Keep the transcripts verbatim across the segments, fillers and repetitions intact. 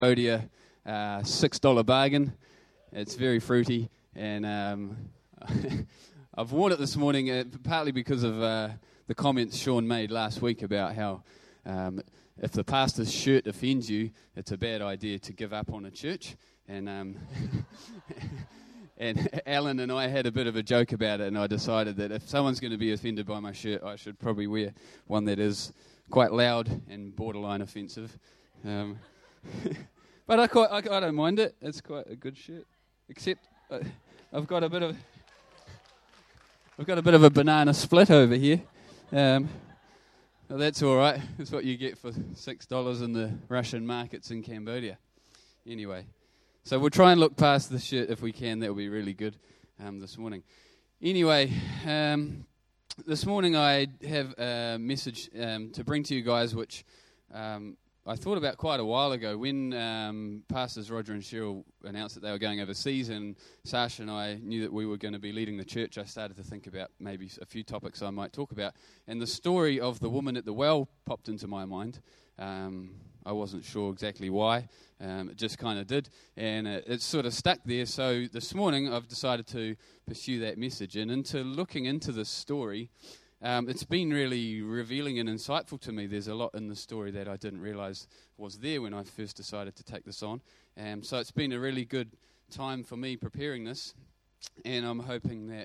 Cambodia uh, six dollar bargain. It's very fruity, and um, I've worn it this morning uh, partly because of uh, the comments Sean made last week about how um, if the pastor's shirt offends you, it's a bad idea to give up on a church. And um, and Alan and I had a bit of a joke about it, and I decided that if someone's going to be offended by my shirt, I should probably wear one that is quite loud and borderline offensive. Um, but I, quite, I I don't mind it. It's quite a good shirt, except uh, I've got a bit of I've got a bit of a banana split over here. Um, well, that's all right. That's what you get for six dollars in the Russian markets in Cambodia. Anyway, so we'll try and look past the shirt if we can. That will be really good um, this morning. Anyway, um, this morning I have a message um, to bring to you guys, which um, I thought about quite a while ago when um, Pastors Roger and Cheryl announced that they were going overseas, and Sasha and I knew that we were going to be leading the church. I started to think about maybe a few topics I might talk about, and the story of the woman at the well popped into my mind. Um, I wasn't sure exactly why. Um, it just kind of did, and it, it sort of stuck there. So this morning I've decided to pursue that message, and into looking into this story, Um, it's been really revealing and insightful to me. There's a lot in the story that I didn't realize was there when I first decided to take this on. Um, so it's been a really good time for me preparing this, and I'm hoping that,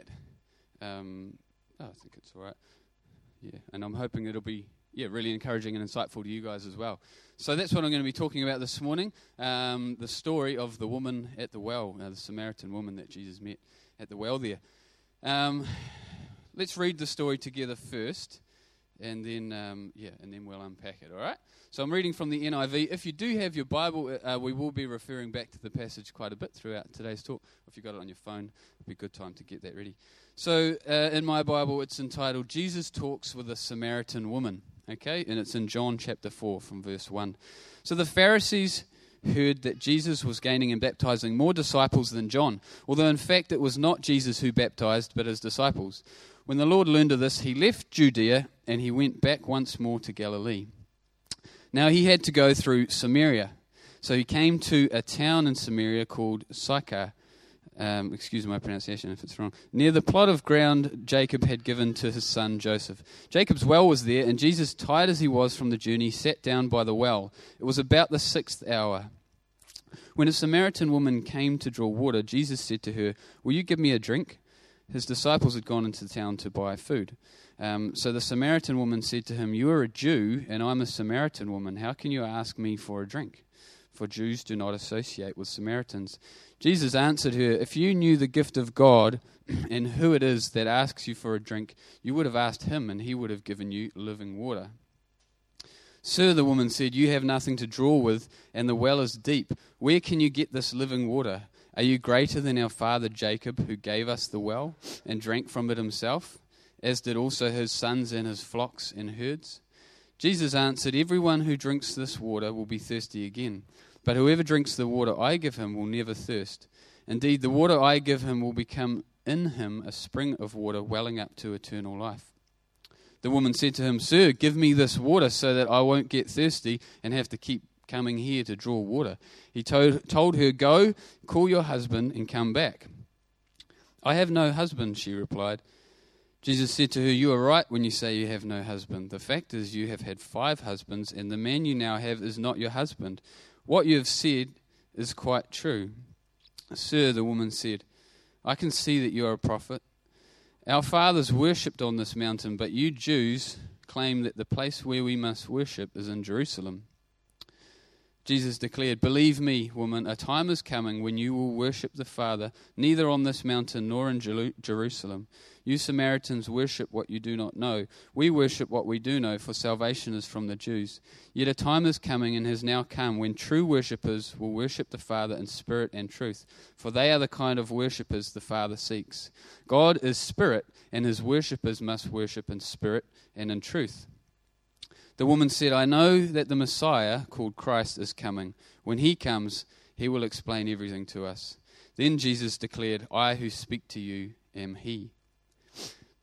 um, oh, I think it's all right. Yeah, and I'm hoping it'll be, yeah, really encouraging and insightful to you guys as well. So that's what I'm going to be talking about this morning, um, the story of the woman at the well, uh, the Samaritan woman that Jesus met at the well there. Um Let's read the story together first, and then um, yeah, and then we'll unpack it. All right. So I'm reading from the N I V. If you do have your Bible, uh, we will be referring back to the passage quite a bit throughout today's talk. If you got it on your phone, it'll be a good time to get that ready. So uh, in my Bible, it's entitled "Jesus Talks with a Samaritan Woman." Okay, and it's in John chapter four from verse one. So the Pharisees heard that Jesus was gaining and baptizing more disciples than John, although in fact it was not Jesus who baptized, but his disciples. When the Lord learned of this, he left Judea and he went back once more to Galilee. Now he had to go through Samaria. So he came to a town in Samaria called Sychar, um, excuse my pronunciation if it's wrong, near the plot of ground Jacob had given to his son Joseph. Jacob's well was there, and Jesus, tired as he was from the journey, sat down by the well. It was about the sixth hour. When a Samaritan woman came to draw water, Jesus said to her, "Will you give me a drink?" His disciples had gone into town to buy food. Um, so the Samaritan woman said to him, "You are a Jew, and I'm a Samaritan woman. How can you ask me for a drink?" For Jews do not associate with Samaritans. Jesus answered her, "If you knew the gift of God and who it is that asks you for a drink, you would have asked him, and he would have given you living water." "Sir," the woman said, "you have nothing to draw with, and the well is deep. Where can you get this living water? Are you greater than our father Jacob, who gave us the well and drank from it himself, as did also his sons and his flocks and herds?" Jesus answered, "Everyone who drinks this water will be thirsty again, but whoever drinks the water I give him will never thirst. Indeed, the water I give him will become in him a spring of water welling up to eternal life." The woman said to him, "Sir, give me this water so that I won't get thirsty and have to keep coming here to draw water." He told, told her, "Go, call your husband and come back." "I have no husband," she replied. Jesus said to her, "You are right when you say you have no husband. The fact is you have had five husbands, and the man you now have is not your husband. What you have said is quite true." "Sir," the woman said, "I can see that you are a prophet. Our fathers worshipped on this mountain, but you Jews claim that the place where we must worship is in Jerusalem." Jesus declared, "Believe me, woman, a time is coming when you will worship the Father, neither on this mountain nor in Jerusalem. You Samaritans worship what you do not know. We worship what we do know, for salvation is from the Jews. Yet a time is coming and has now come when true worshippers will worship the Father in spirit and truth, for they are the kind of worshippers the Father seeks. God is spirit, and his worshippers must worship in spirit and in truth." The woman said, "I know that the Messiah, called Christ, is coming. When he comes, he will explain everything to us." Then Jesus declared, "I who speak to you am he."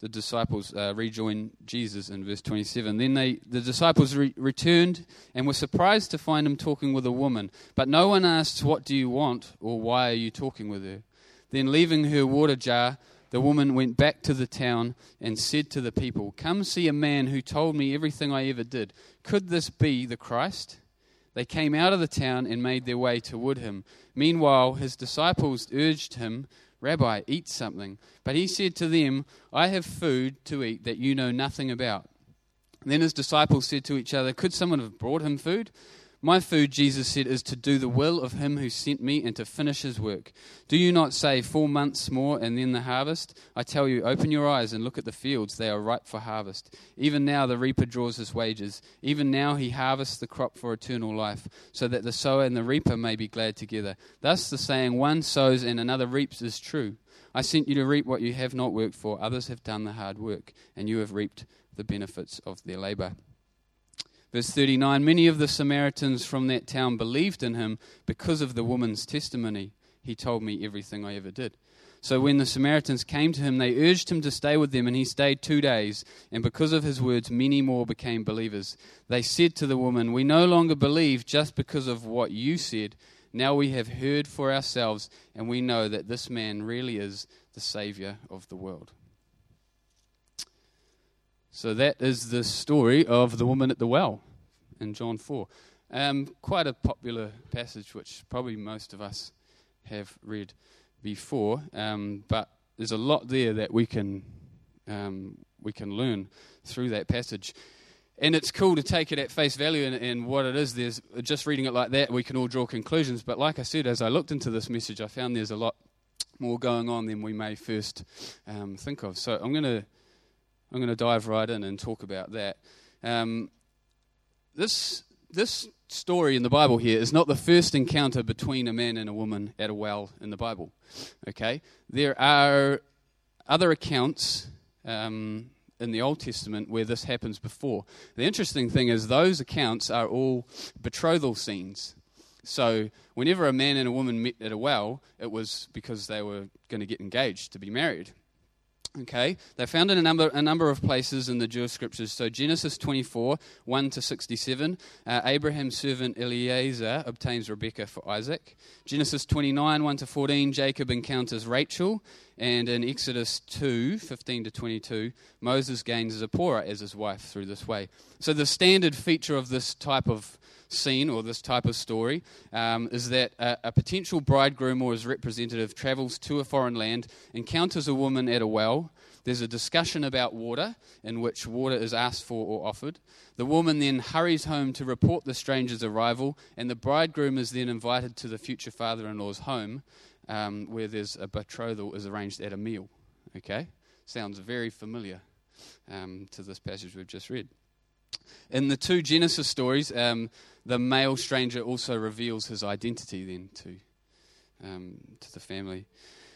the disciples uh, rejoin Jesus in verse twenty-seven. Then they, the disciples re- returned and were surprised to find him talking with a woman. But no one asked, "What do you want?" or "Why are you talking with her?" Then leaving her water jar, the woman went back to the town and said to the people, "Come see a man who told me everything I ever did. Could this be the Christ?" They came out of the town and made their way toward him. Meanwhile, his disciples urged him, "Rabbi, eat something." But he said to them, "I have food to eat that you know nothing about." Then his disciples said to each other, "Could someone have brought him food?" "My food," Jesus said, "is to do the will of him who sent me and to finish his work. Do you not say, four months more and then the harvest? I tell you, open your eyes and look at the fields. They are ripe for harvest. Even now the reaper draws his wages. Even now he harvests the crop for eternal life, so that the sower and the reaper may be glad together. Thus the saying, one sows and another reaps, is true. I sent you to reap what you have not worked for. Others have done the hard work, and you have reaped the benefits of their labor." Verse thirty-nine, many of the Samaritans from that town believed in him because of the woman's testimony. "He told me everything I ever did." So when the Samaritans came to him, they urged him to stay with them, and he stayed two days. And because of his words, many more became believers. They said to the woman, "We no longer believe just because of what you said. Now we have heard for ourselves, and we know that this man really is the Savior of the world." So that is the story of the woman at the well in John four. Um, quite a popular passage, which probably most of us have read before, um, but there's a lot there that we can um, we can learn through that passage. And it's cool to take it at face value and, and what it is. There's just reading it like that, we can all draw conclusions. But like I said, as I looked into this message, I found there's a lot more going on than we may first um, think of. So I'm going to I'm going to dive right in and talk about that. Um, this this story in the Bible here is not the first encounter between a man and a woman at a well in the Bible. Okay, there are other accounts um, in the Old Testament where this happens before. The interesting thing is those accounts are all betrothal scenes. So whenever a man and a woman met at a well, it was because they were going to get engaged to be married. Okay, they're found in a number a number of places in the Jewish scriptures. So Genesis twenty-four, one to sixty-seven, uh, Abraham's servant Eliezer obtains Rebekah for Isaac. Genesis twenty-nine, one to fourteen, Jacob encounters Rachel. And in Exodus two, fifteen to twenty-two, Moses gains Zipporah as his wife through this way. So the standard feature of this type of scene or this type of story um, is that a, a potential bridegroom or his representative travels to a foreign land, encounters a woman at a well. There's a discussion about water in which water is asked for or offered. The woman then hurries home to report the stranger's arrival, and the bridegroom is then invited to the future father-in-law's home um, where there's a betrothal is arranged at a meal. Okay? Sounds very familiar um, to this passage we've just read. In the two Genesis stories, um, the male stranger also reveals his identity then to um, to the family.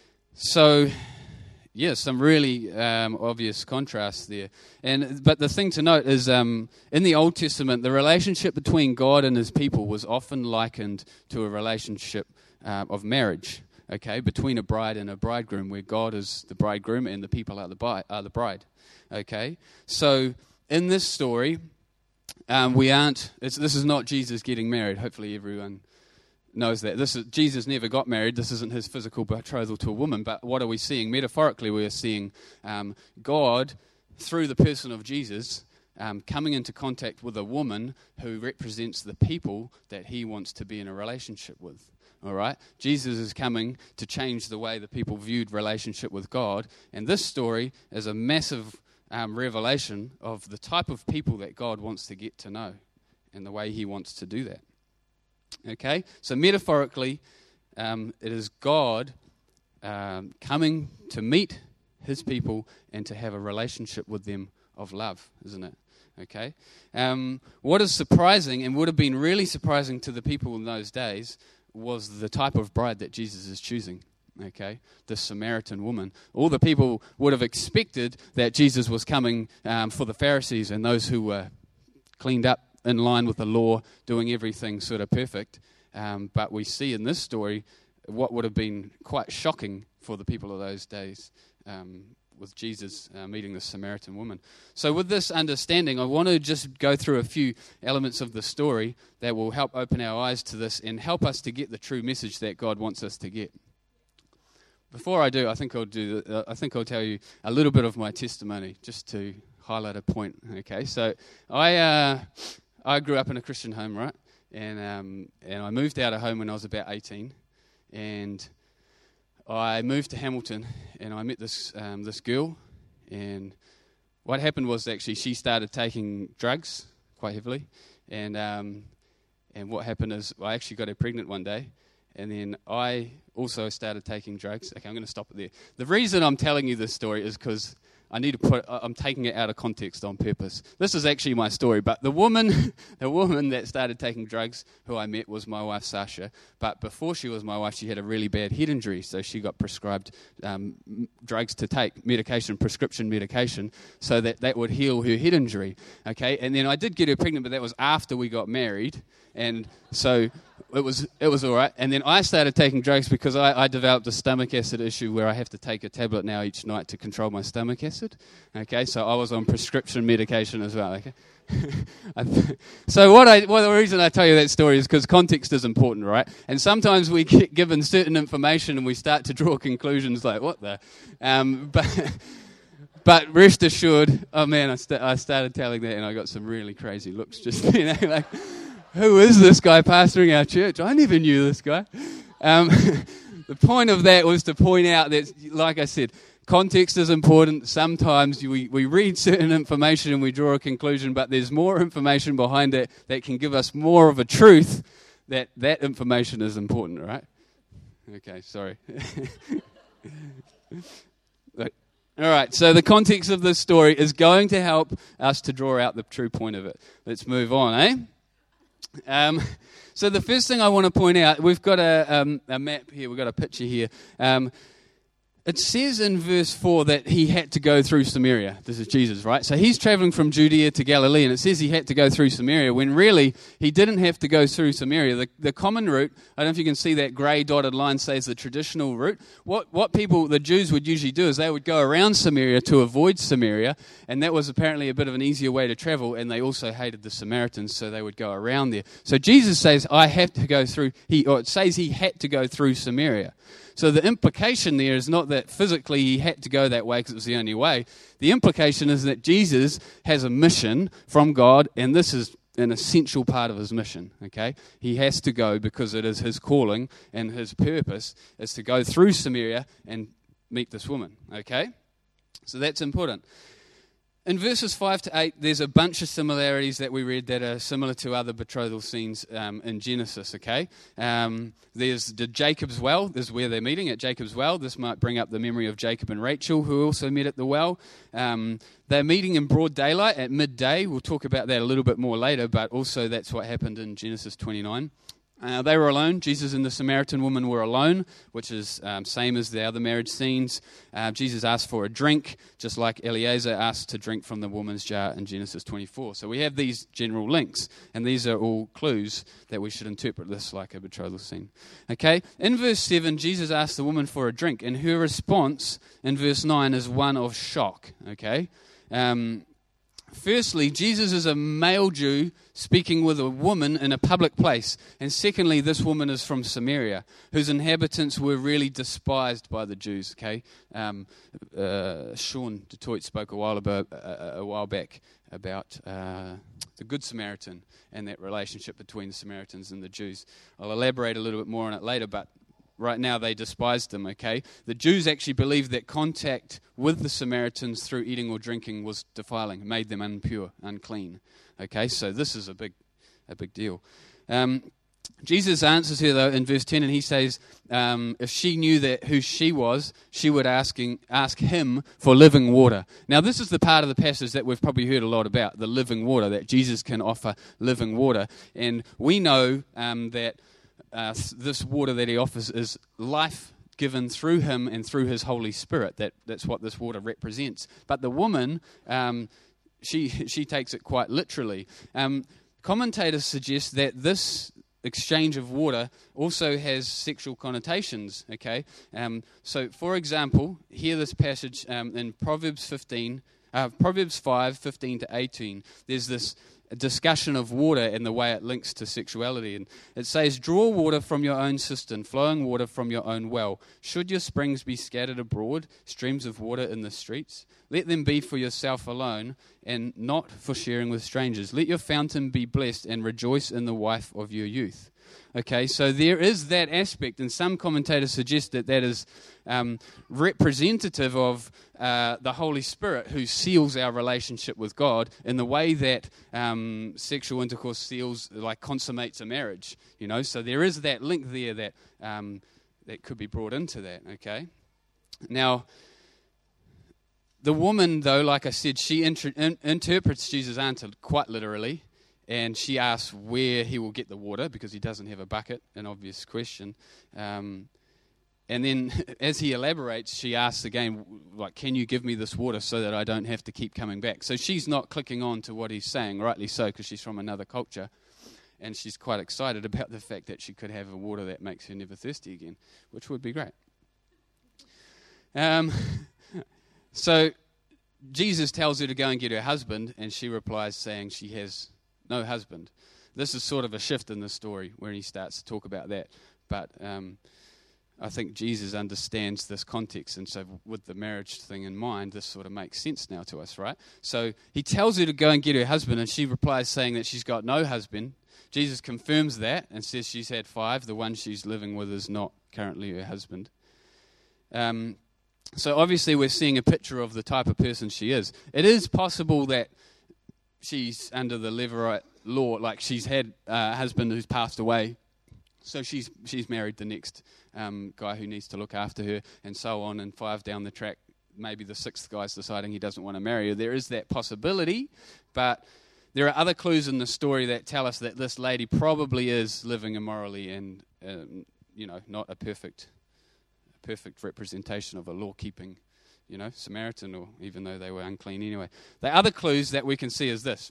So, yeah, some really um, obvious contrasts there. And but the thing to note is, um, in the Old Testament, the relationship between God and His people was often likened to a relationship uh, of marriage. Okay, between a bride and a bridegroom, where God is the bridegroom and the people are the bride. Are the bride. Okay, so in this story, um, we aren't. It's, this is not Jesus getting married. Hopefully, everyone knows that. This is Jesus never got married. This isn't his physical betrothal to a woman. But what are we seeing? Metaphorically, we are seeing um, God through the person of Jesus um, coming into contact with a woman who represents the people that He wants to be in a relationship with. All right, Jesus is coming to change the way that people viewed relationship with God, and this story is a massive Um, revelation of the type of people that God wants to get to know and the way He wants to do that. Okay, so metaphorically, um, it is God um, coming to meet His people and to have a relationship with them of love, isn't it? Okay, um, what is surprising and would have been really surprising to the people in those days was the type of bride that Jesus is choosing. Okay, the Samaritan woman. All the people would have expected that Jesus was coming um, for the Pharisees and those who were cleaned up in line with the law, doing everything sort of perfect. Um, but we see in this story what would have been quite shocking for the people of those days um, with Jesus uh, meeting the Samaritan woman. So with this understanding, I want to just go through a few elements of the story that will help open our eyes to this and help us to get the true message that God wants us to get. Before I do, I think I'll do. Uh, I think I'll tell you a little bit of my testimony, just to highlight a point. Okay, so I uh, I grew up in a Christian home, right, and um, and I moved out of home when I was about eighteen, and I moved to Hamilton, and I met this um, this girl, and what happened was actually she started taking drugs quite heavily, and um, and what happened is I actually got her pregnant one day. And then I also started taking drugs. Okay, I'm going to stop it there. The reason I'm telling you this story is because I need to put. I'm taking it out of context on purpose. This is actually my story. But the woman, the woman that started taking drugs, who I met, was my wife Sasha. But before she was my wife, she had a really bad head injury, so she got prescribed um, drugs to take, medication, prescription medication, so that that would heal her head injury. Okay, and then I did get her pregnant, but that was after we got married, and so. It was it was all right. And then I started taking drugs because I, I developed a stomach acid issue where I have to take a tablet now each night to control my stomach acid. Okay, so I was on prescription medication as well. Okay. So what I well, the reason I tell you that story is because context is important, right? And sometimes we get given certain information and we start to draw conclusions like, what the? Um, but... But rest assured, oh man, I, st- I started telling that and I got some really crazy looks just, you know, like, who is this guy pastoring our church? I never knew this guy. Um, the point of that was to point out that, like I said, context is important. Sometimes we, we read certain information and we draw a conclusion, but there's more information behind it that can give us more of a truth that that information is important, right? Okay, sorry. Look. All right, so the context of this story is going to help us to draw out the true point of it. Let's move on, eh? Um, so the first thing I want to point out, we've got a, um, a map here, we've got a picture here. Um, it says in verse four that he had to go through Samaria. This is Jesus, right? So he's traveling from Judea to Galilee, and it says he had to go through Samaria, when really he didn't have to go through Samaria. The, the common route, I don't know if you can see that grey dotted line, says the traditional route. What what people, the Jews would usually do is they would go around Samaria to avoid Samaria, and that was apparently a bit of an easier way to travel, and they also hated the Samaritans, so they would go around there. So Jesus says, I have to go through, he, or it says he had to go through Samaria. So the implication there is not that physically he had to go that way because it was the only way. The implication is that Jesus has a mission from God, and this is an essential part of his mission, okay? He has to go because it is his calling, and his purpose is to go through Samaria and meet this woman, okay? So that's important. In verses five to eight, there's a bunch of similarities that we read that are similar to other betrothal scenes um, in Genesis, okay? Um, there's the Jacob's well. This is where they're meeting, at Jacob's well. This might bring up the memory of Jacob and Rachel, who also met at the well. Um, they're meeting in broad daylight at midday. We'll talk about that a little bit more later, but also that's what happened in Genesis twenty-nine. Uh, they were alone. Jesus and the Samaritan woman were alone, which is um, same as the other marriage scenes. Uh, Jesus asked for a drink, just like Eliezer asked to drink from the woman's jar in Genesis twenty-four. So we have these general links, and these are all clues that we should interpret this like a betrothal scene. Okay, in verse seven, Jesus asked the woman for a drink, and her response in verse nine is one of shock. Okay, um, firstly, Jesus is a male Jew speaking with a woman in a public place. And secondly, this woman is from Samaria, whose inhabitants were really despised by the Jews. Okay, um, uh, Sean DeToit spoke a while about uh, a while back about uh, the Good Samaritan and that relationship between the Samaritans and the Jews. I'll elaborate a little bit more on it later, but right now they despised them, okay? The Jews actually believed that contact with the Samaritans through eating or drinking was defiling, made them impure, unclean. Okay, so this is a big a big deal. Um, Jesus answers here, though, in verse ten, and he says, um, if she knew that who she was, she would asking, ask him for living water. Now, this is the part of the passage that we've probably heard a lot about, the living water, that Jesus can offer living water. And we know um, that Uh, this water that he offers is life given through him and through his Holy Spirit. That that's what this water represents. But the woman, um, she she takes it quite literally. Um, commentators suggest that this exchange of water also has sexual connotations, okay? Um, so, for example, hear this passage um, in Proverbs fifteen, uh, Proverbs five, fifteen to eighteen. There's this discussion of water and the way it links to sexuality. And it says, draw water from your own cistern, flowing water from your own well. Should your springs be scattered abroad, streams of water in the streets? Let them be for yourself alone and not for sharing with strangers. Let your fountain be blessed and rejoice in the wife of your youth. Okay, so there is that aspect, and some commentators suggest that that is um, representative of uh, the Holy Spirit who seals our relationship with God in the way that um, sexual intercourse seals, like consummates a marriage, you know. So there is that link there that um, that could be brought into that, okay. Now, the woman, though, like I said, she inter- in- interprets Jesus' answer quite literally. And she asks where he will get the water because he doesn't have a bucket, an obvious question. Um, and then as he elaborates, she asks again, like, can you give me this water so that I don't have to keep coming back? So she's not clicking on to what he's saying, rightly so, because she's from another culture. And she's quite excited about the fact that she could have a water that makes her never thirsty again, which would be great. Um, so Jesus tells her to go and get her husband, and she replies saying she has no husband. This is sort of a shift in the story where he starts to talk about that. But um, I think Jesus understands this context, and so with the marriage thing in mind, this sort of makes sense now to us, right? So he tells her to go and get her husband, and she replies saying that she's got no husband. Jesus confirms that and says she's had five. The one she's living with is not currently her husband. Um, so obviously we're seeing a picture of the type of person she is. It is possible that she's under the Levirate law, like she's had a husband who's passed away, so she's she's married the next um, guy who needs to look after her, and so on, and five down the track, maybe the sixth guy's deciding he doesn't want to marry her. There is that possibility, but there are other clues in the story that tell us that this lady probably is living immorally and, um, you know, not a perfect, perfect representation of a law-keeping, you know, Samaritan, or even though they were unclean anyway. The other clues that we can see is this.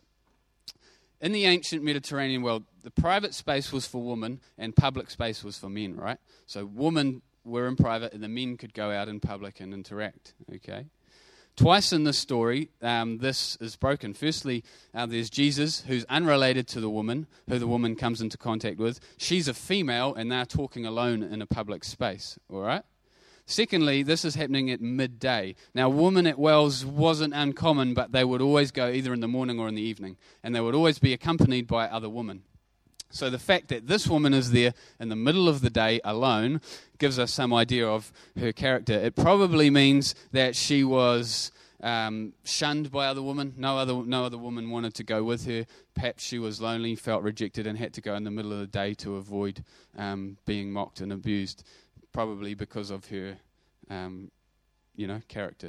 In the ancient Mediterranean world, the private space was for women and public space was for men, right? So women were in private and the men could go out in public and interact, okay? Twice in this story, um, this is broken. Firstly, uh, there's Jesus, who's unrelated to the woman, who the woman comes into contact with. She's a female and they're talking alone in a public space, all right? Secondly, this is happening at midday. Now, women at wells wasn't uncommon, but they would always go either in the morning or in the evening, and they would always be accompanied by other women. So the fact that this woman is there in the middle of the day alone gives us some idea of her character. It probably means that she was um, shunned by other women. No other, no other woman wanted to go with her. Perhaps she was lonely, felt rejected, and had to go in the middle of the day to avoid um, being mocked and abused. Probably because of her, um, you know, character.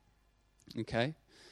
Okay?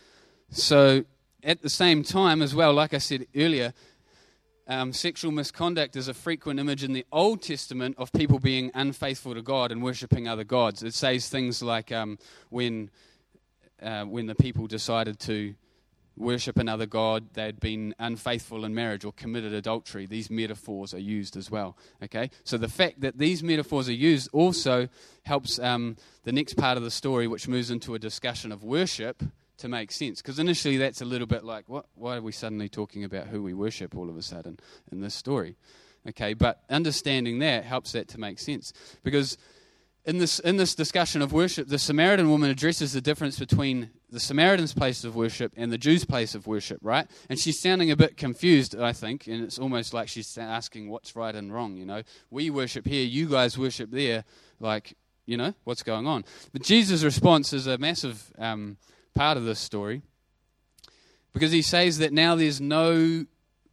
So, at the same time as well, like I said earlier, um, sexual misconduct is a frequent image in the Old Testament of people being unfaithful to God and worshipping other gods. It says things like um, when, uh, when the people decided to worship another god, they'd been unfaithful in marriage or committed adultery. These metaphors are used as well. Okay, so the fact that these metaphors are used also helps um, the next part of the story, which moves into a discussion of worship, to make sense. Because initially that's a little bit like, what? Why are we suddenly talking about who we worship all of a sudden in this story? Okay, but understanding that helps that to make sense. Because In this in this discussion of worship, the Samaritan woman addresses the difference between the Samaritan's place of worship and the Jews' place of worship, right? And she's sounding a bit confused, I think, and it's almost like she's asking what's right and wrong, you know? We worship here, you guys worship there, like, you know, what's going on? But Jesus' response is a massive um, part of this story, because he says that now there's no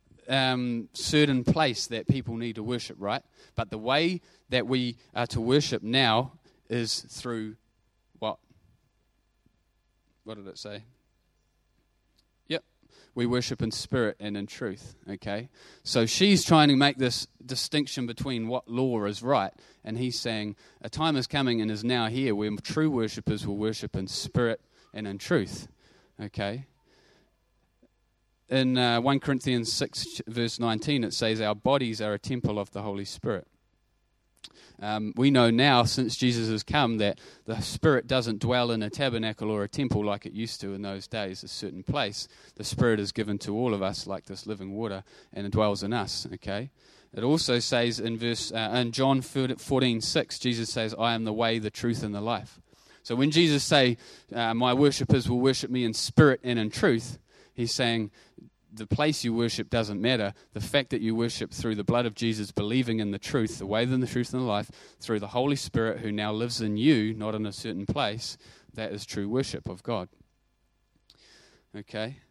um, certain place that people need to worship, right? But the way that we are to worship now is through what? What did it say? Yep. We worship in spirit and in truth, okay? So she's trying to make this distinction between what law is right, and he's saying a time is coming and is now here where true worshippers will worship in spirit and in truth, okay? in uh, First Corinthians six, verse nineteen, it says, our bodies are a temple of the Holy Spirit. Um, we know now, since Jesus has come, that the Spirit doesn't dwell in a tabernacle or a temple like it used to in those days, a certain place. The Spirit is given to all of us like this living water, and it dwells in us, okay? It also says in verse uh, in John fourteen six, Jesus says, I am the way, the truth, and the life. So when Jesus say, uh, my worshippers will worship me in spirit and in truth, he's saying, the place you worship doesn't matter. The fact that you worship through the blood of Jesus, believing in the truth, the way, the truth, and the life, through the Holy Spirit who now lives in you, not in a certain place, that is true worship of God. Okay?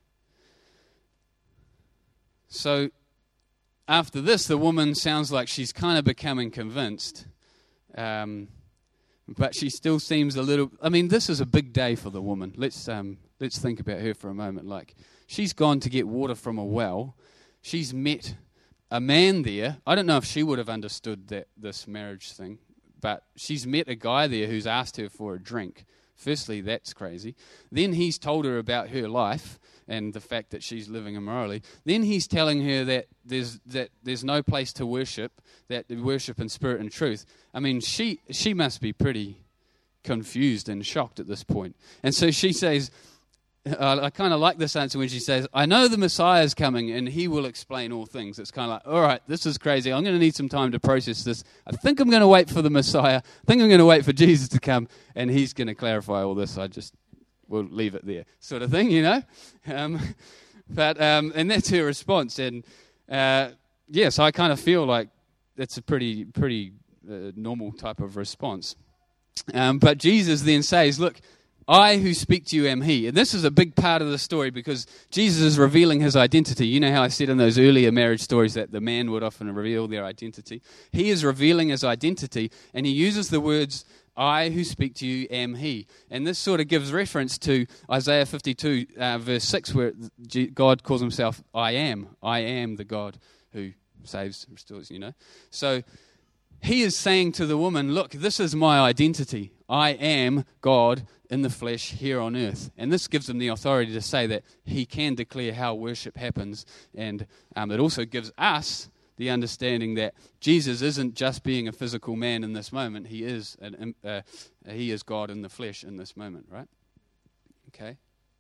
So, after this, the woman sounds like she's kind of becoming convinced. Um, but she still seems a little... I mean, this is a big day for the woman. Let's um, let's think about her for a moment. Like, she's gone to get water from a well. She's met a man there. I don't know if she would have understood that this marriage thing, but she's met a guy there who's asked her for a drink. Firstly, that's crazy. Then he's told her about her life and the fact that she's living immorally. Then he's telling her that there's that there's no place to worship, that worship in spirit and truth. I mean, she she must be pretty confused and shocked at this point. And so she says, Uh, I kind of like this answer when she says, I know the Messiah is coming and he will explain all things. It's kind of like, all right, this is crazy. I'm going to need some time to process this. I think I'm going to wait for the Messiah. I think I'm going to wait for Jesus to come and he's going to clarify all this. I just will leave it there sort of thing, you know. Um, but um, and that's her response. And uh, yes, yeah, so I kind of feel like that's a pretty, pretty uh, normal type of response. Um, but Jesus then says, look, I who speak to you am he. And this is a big part of the story because Jesus is revealing his identity. You know how I said in those earlier marriage stories that the man would often reveal their identity? He is revealing his identity, and he uses the words, I who speak to you am he. And this sort of gives reference to Isaiah fifty-two, uh, verse six, where God calls himself, I am. I am the God who saves, restores, you know. So he is saying to the woman, look, this is my identity. I am God in the flesh here on earth. And this gives him the authority to say that he can declare how worship happens. And um, it also gives us the understanding that Jesus isn't just being a physical man in this moment. He is an, uh, he is God in the flesh in this moment, right? Okay.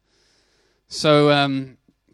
So um,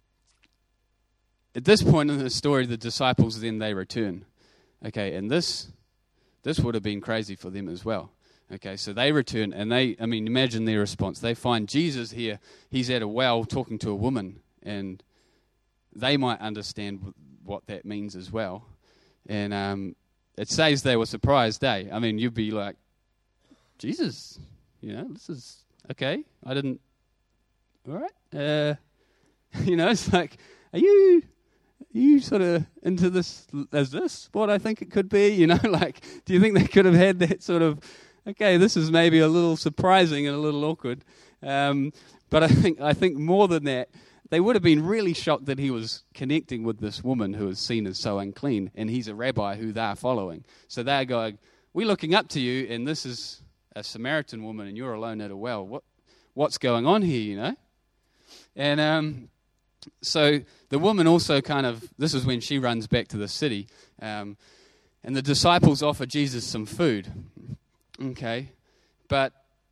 at this point in the story, the disciples then they return. Okay, and this this would have been crazy for them as well. Okay, so they return, and they, I mean, imagine their response. They find Jesus here. He's at a well talking to a woman, and they might understand what that means as well. And um, it says they were surprised, eh? I mean, you'd be like, Jesus, you know, this is, okay, I didn't, all right. Uh, you know, it's like, are you... Are you sort of into this, is this what I think it could be? You know, like, do you think they could have had that sort of, okay, this is maybe a little surprising and a little awkward. Um, but I think I think more than that, they would have been really shocked that he was connecting with this woman who is seen as so unclean, and he's a rabbi who they're following. So they're going, we're looking up to you, and this is a Samaritan woman, and you're alone at a well. What What's going on here, you know? And um So the woman also kind of, this is when she runs back to the city, um, and the disciples offer Jesus some food, okay, but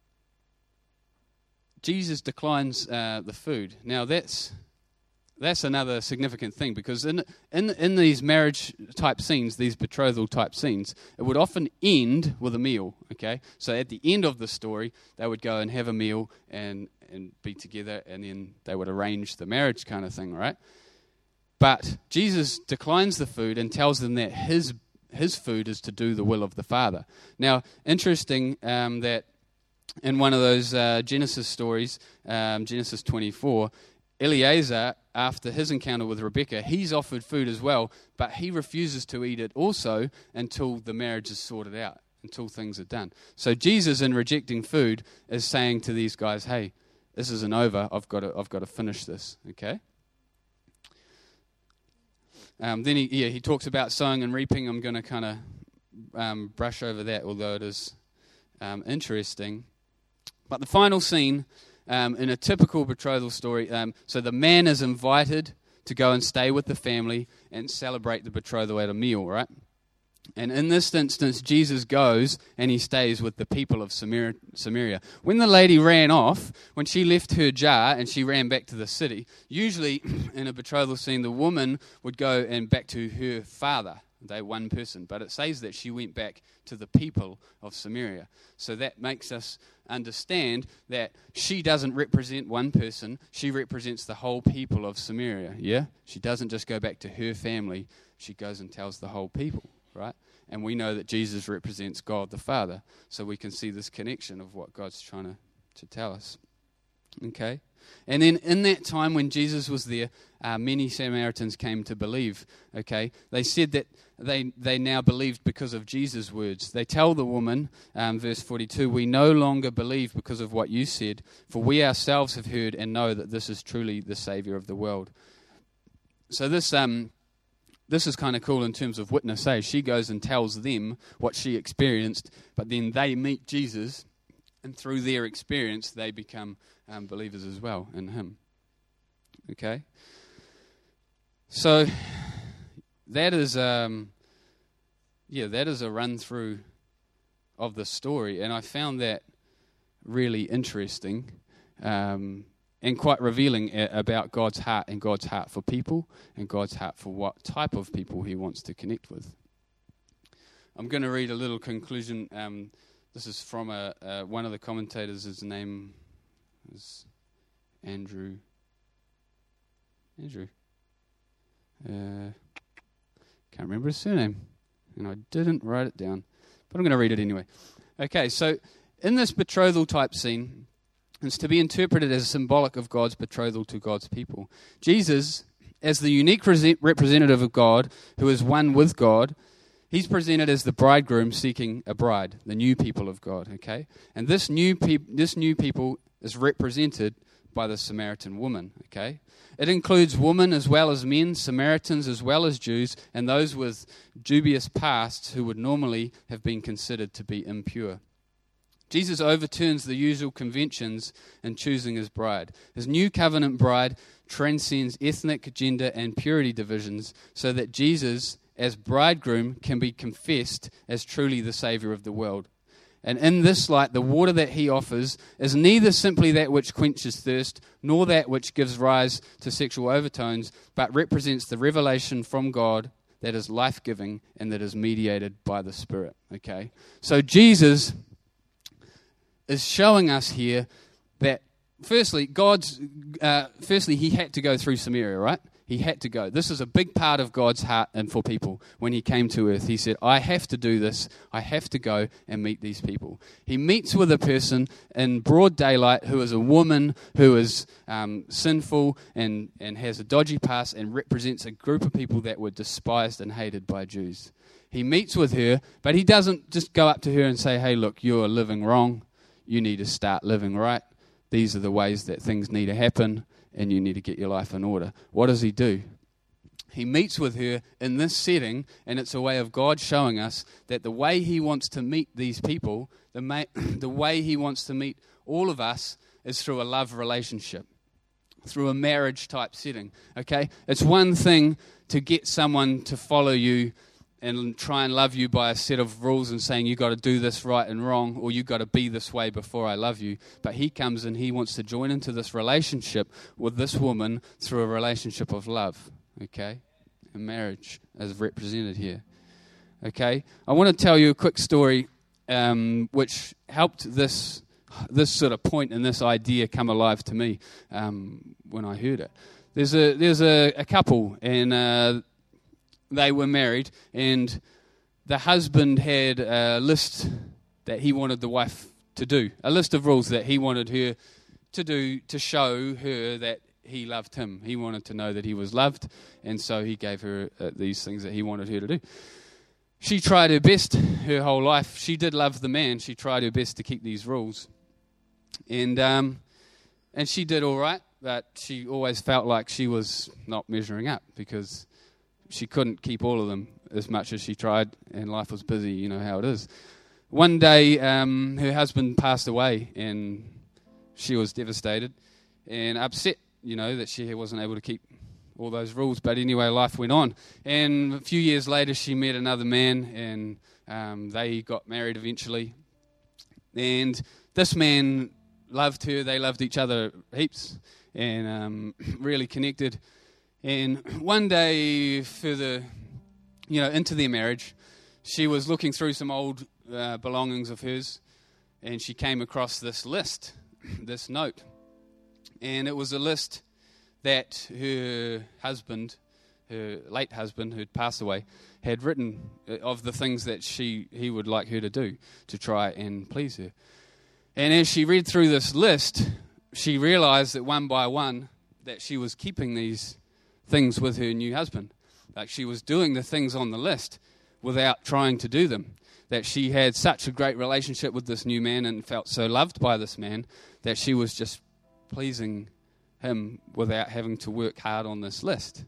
Jesus declines uh, the food. Now that's that's another significant thing, because in in in these marriage type scenes, these betrothal type scenes, it would often end with a meal, okay. So at the end of the story, they would go and have a meal and and be together, and then they would arrange the marriage kind of thing, right? But Jesus declines the food and tells them that his his food is to do the will of the Father. Now, interesting um, that in one of those uh, Genesis stories, um, Genesis twenty-four, Eliezer, after his encounter with Rebekah, he's offered food as well, but he refuses to eat it also until the marriage is sorted out, until things are done. So Jesus, in rejecting food, is saying to these guys, hey, this isn't over. I've got to, I've got to finish this. Okay. Um, then he, yeah, he talks about sowing and reaping. I'm going to kind of um, brush over that, although it is um, interesting. But the final scene um, in a typical betrothal story. Um, so the man is invited to go and stay with the family and celebrate the betrothal at a meal, right? And in this instance, Jesus goes and he stays with the people of Samaria. When the lady ran off, when she left her jar and she ran back to the city, usually in a betrothal scene, the woman would go and back to her father. They one person, but it says that she went back to the people of Samaria. So that makes us understand that she doesn't represent one person, she represents the whole people of Samaria, yeah? She doesn't just go back to her family, she goes and tells the whole people, right? And we know that Jesus represents God the Father, so we can see this connection of what God's trying to, to tell us. Okay? And then in that time when Jesus was there, uh, many Samaritans came to believe, okay? They said that they they now believed because of Jesus' words. They tell the woman, um, verse forty-two, "We no longer believe because of what you said, for we ourselves have heard and know that this is truly the Savior of the world." So this um this is kind of cool in terms of witness, eh? She goes and tells them what she experienced, but then they meet Jesus, and through their experience, they become um, believers as well in him. Okay? So, that is, um, yeah, that is a run-through of the story, and I found that really interesting um, and quite revealing a- about God's heart and God's heart for people and God's heart for what type of people he wants to connect with. I'm going to read a little conclusion. Um, This is from a, uh, one of the commentators. His name is Andrew. Andrew. Uh, can't remember his surname, and I didn't write it down, but I'm going to read it anyway. Okay, so in this betrothal type scene, it's to be interpreted as symbolic of God's betrothal to God's people. Jesus, as the unique representative of God, who is one with God, he's presented as the bridegroom seeking a bride, the new people of God, okay? And this new, peop- this new people is represented by the Samaritan woman, okay? It includes women as well as men, Samaritans as well as Jews, and those with dubious pasts who would normally have been considered to be impure. Jesus overturns the usual conventions in choosing his bride. His new covenant bride transcends ethnic, gender, and purity divisions so that Jesus, as bridegroom, can be confessed as truly the Savior of the world. And in this light, the water that he offers is neither simply that which quenches thirst, nor that which gives rise to sexual overtones, but represents the revelation from God that is life-giving and that is mediated by the Spirit. Okay? So Jesus is showing us here that, firstly, God's, uh, firstly, he had to go through Samaria, right? He had to go. This is a big part of God's heart and for people. When he came to earth, he said, I have to do this. I have to go and meet these people. He meets with a person in broad daylight who is a woman who is um, sinful and, and has a dodgy past and represents a group of people that were despised and hated by Jews. He meets with her, but he doesn't just go up to her and say, hey, look, you're living wrong. You need to start living right. These are the ways that things need to happen, and you need to get your life in order. What does he do? He meets with her in this setting, and it's a way of God showing us that the way he wants to meet these people, the, ma- the way he wants to meet all of us, is through a love relationship, through a marriage type setting. Okay? It's one thing to get someone to follow you and try and love you by a set of rules and saying you got to do this right and wrong, or you got to be this way before I love you. But he comes and he wants to join into this relationship with this woman through a relationship of love, okay? And marriage as represented here, okay? I want to tell you a quick story um, which helped this this sort of point and this idea come alive to me um, when I heard it. There's a there's a, a couple, and uh, they were married, and the husband had a list that he wanted the wife to do, a list of rules that he wanted her to do to show her that he loved him. He wanted to know that he was loved, and so he gave her uh, these things that he wanted her to do. She tried her best her whole life. She did love the man. She tried her best to keep these rules, and um, and she did all right, but she always felt like she was not measuring up because she couldn't keep all of them as much as she tried, and life was busy, you know how it is. One day, um, her husband passed away, and she was devastated and upset, you know, that she wasn't able to keep all those rules. But anyway, life went on. And a few years later, she met another man, and um, they got married eventually. And this man loved her. They loved each other heaps and um, really connected. And one day, further, you know, into their marriage, she was looking through some old uh, belongings of hers, and she came across this list, this note. And it was a list that her husband, her late husband, who'd passed away, had written of the things that she he would like her to do to try and please her. And as she read through this list, she realized that one by one that she was keeping these things with her new husband. Like she was doing the things on the list without trying to do them. That she had such a great relationship with this new man and felt so loved by this man that she was just pleasing him without having to work hard on this list.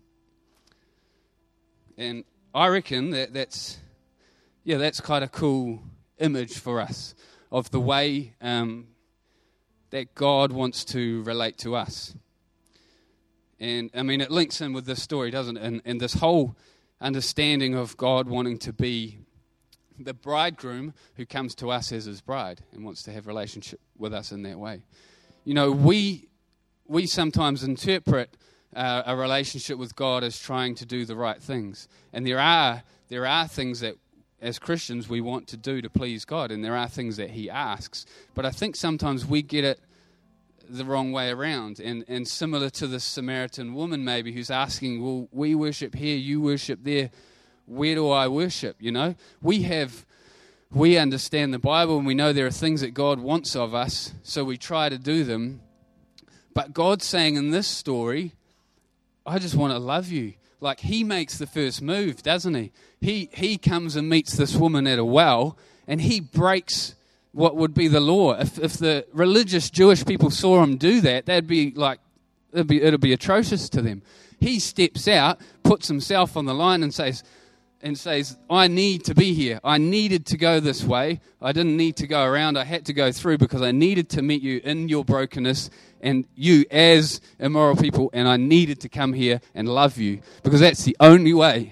And I reckon that that's, yeah, that's quite a cool image for us of the way um, that God wants to relate to us. And, I mean, it links in with this story, doesn't it? And, and this whole understanding of God wanting to be the bridegroom who comes to us as his bride and wants to have a relationship with us in that way. You know, we we sometimes interpret uh, a relationship with God as trying to do the right things. And there are there are things that, as Christians, we want to do to please God, and there are things that he asks. But I think sometimes we get it the wrong way around, and, and similar to the Samaritan woman maybe who's asking, well, we worship here, you worship there, where do I worship, you know? We have, we understand the Bible and we know there are things that God wants of us, so we try to do them, but God's saying in this story, I just want to love you. Like he makes the first move, doesn't he? He, he comes and meets this woman at a well, and he breaks what would be the law. If if the religious Jewish people saw him do that, that'd be like, it'd be it'd be atrocious to them. He steps out, puts himself on the line, and says, and says, I need to be here. I needed to go this way. I didn't need to go around. I had to go through because I needed to meet you in your brokenness and you as immoral people, and I needed to come here and love you because that's the only way.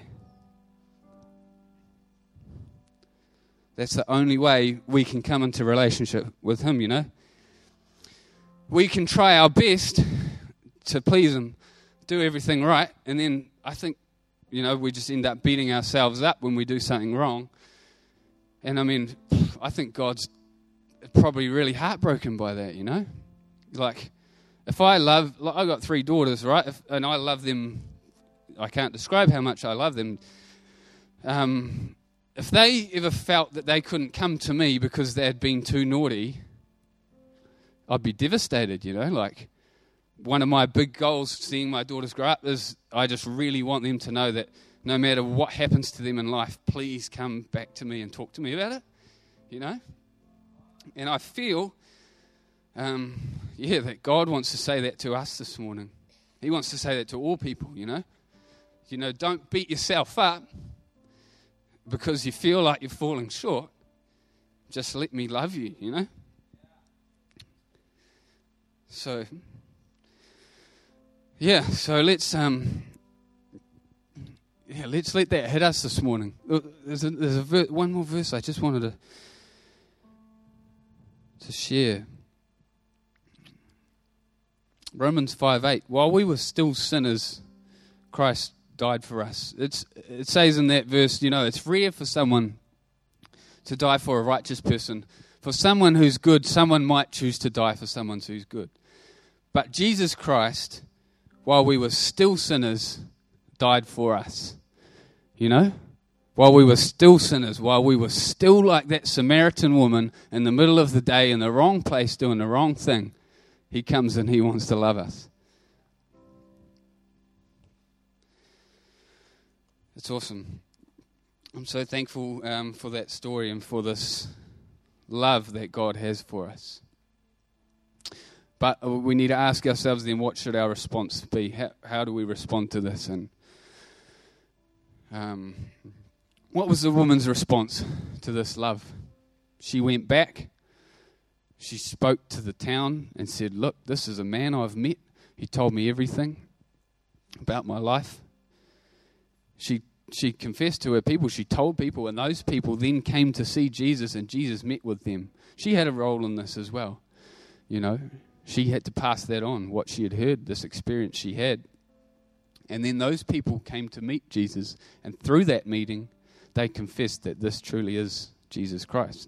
That's the only way we can come into relationship with him, you know. We can try our best to please him, do everything right, and then I think, you know, we just end up beating ourselves up when we do something wrong. And I mean, I think God's probably really heartbroken by that, you know. Like, if I love, like I've got three daughters, right, if, and I love them, I can't describe how much I love them. Um... If they ever felt that they couldn't come to me because they had been too naughty, I'd be devastated, you know. Like, one of my big goals seeing my daughters grow up is I just really want them to know that no matter what happens to them in life, please come back to me and talk to me about it, you know. And I feel, um, yeah, that God wants to say that to us this morning. He wants to say that to all people, you know. You know, don't beat yourself up because you feel like you're falling short. Just let me love you, you know. So, yeah, so let's um, yeah, let's let that hit us this morning. There's a, there's a ver- one more verse I just wanted to to share. Romans five eight. While we were still sinners, Christ died for us. It's it says in that verse, you know, it's rare for someone to die for a righteous person. For someone who's good, someone might choose to die for someone who's good. But Jesus Christ, while we were still sinners, died for us. You know? While we were still sinners, while we were still like that Samaritan woman in the middle of the day in the wrong place doing the wrong thing, he comes and he wants to love us. It's awesome. I'm so thankful um, for that story and for this love that God has for us. But we need to ask ourselves then, what should our response be? How, how do we respond to this? And um, what was the woman's response to this love? She went back. She spoke to the town and said, look, this is a man I've met. He told me everything. about my life. She she confessed to her people. She told people, and those people then came to see Jesus, and Jesus met with them. She had a role in this as well. You know, she had to pass that on, what she had heard, this experience she had. And then those people came to meet Jesus, and through that meeting, they confessed that this truly is Jesus Christ.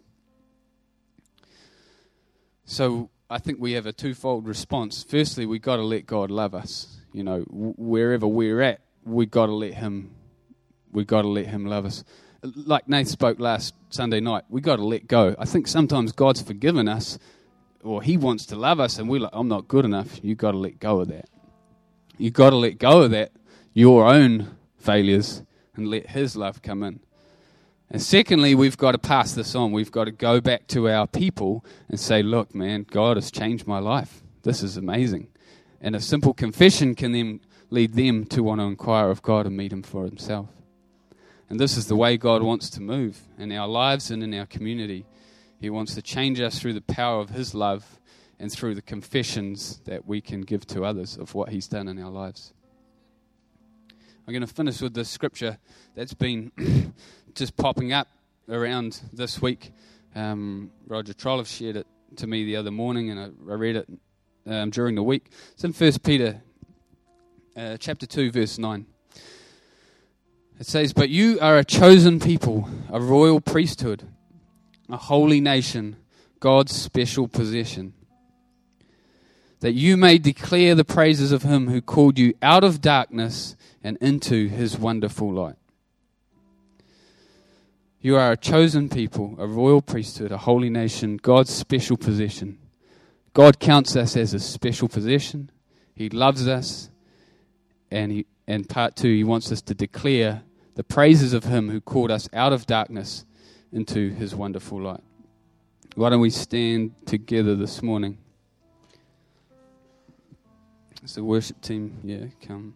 So I think we have a twofold response. Firstly, we got to let God love us. You know, w- wherever we're at, we got to let Him. We got to let Him love us. Like Nate spoke last Sunday night, we got to let go. I think sometimes God's forgiven us, or He wants to love us, and we're like, I'm not good enough. You got to let go of that. You got to let go of that, your own failures, and let His love come in. And secondly, we've got to pass this on. We've got to go back to our people and say, look, man, God has changed my life. This is amazing. And a simple confession can then lead them to want to inquire of God and meet Him for Himself. And this is the way God wants to move in our lives and in our community. He wants to change us through the power of His love and through the confessions that we can give to others of what He's done in our lives. I'm going to finish with this scripture that's been just popping up around this week. Um, Roger Trollope shared it to me the other morning, and I, I read it um, during the week. It's in First Peter uh, chapter two, verse nine. It says, "But you are a chosen people, a royal priesthood, a holy nation, God's special possession, that you may declare the praises of Him who called you out of darkness and into His wonderful light." You are a chosen people, a royal priesthood, a holy nation, God's special possession. God counts us as a special possession. He loves us. And he, and part two, He wants us to declare the praises of Him who called us out of darkness into His wonderful light. Why don't we stand together this morning? It's the worship team, yeah, come.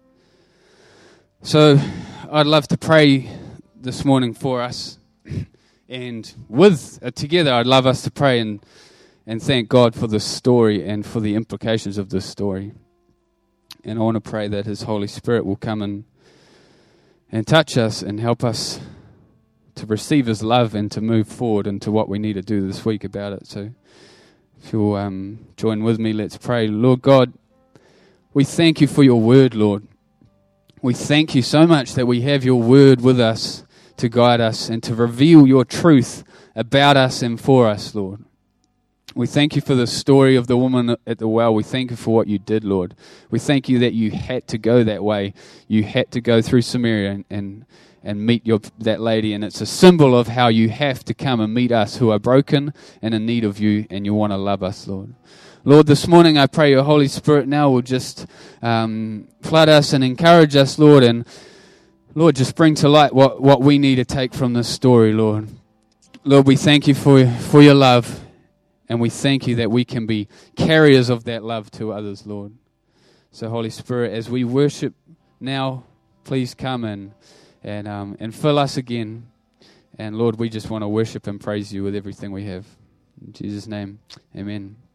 So I'd love to pray this morning for us, and with uh, together I'd love us to pray and and thank God for this story and for the implications of this story. And I want to pray that His Holy Spirit will come and and touch us and help us to receive His love and to move forward into what we need to do this week about it. So if you'll um, join with me, let's pray. Lord God, we thank You for Your word, Lord. We thank You so much that we have Your word with us to guide us and to reveal Your truth about us and for us, Lord. We thank You for the story of the woman at the well. We thank You for what You did, Lord. We thank You that You had to go that way. You had to go through Samaria and, and, and meet your that lady. And it's a symbol of how You have to come and meet us who are broken and in need of You, and You want to love us, Lord. Lord, this morning I pray Your Holy Spirit now will just um, flood us and encourage us, Lord, and Lord, just bring to light what, what we need to take from this story, Lord. Lord, we thank You for, for Your love, and we thank You that we can be carriers of that love to others, Lord. So, Holy Spirit, as we worship now, please come and and um, and fill us again. And Lord, we just want to worship and praise You with everything we have. In Jesus' name, amen.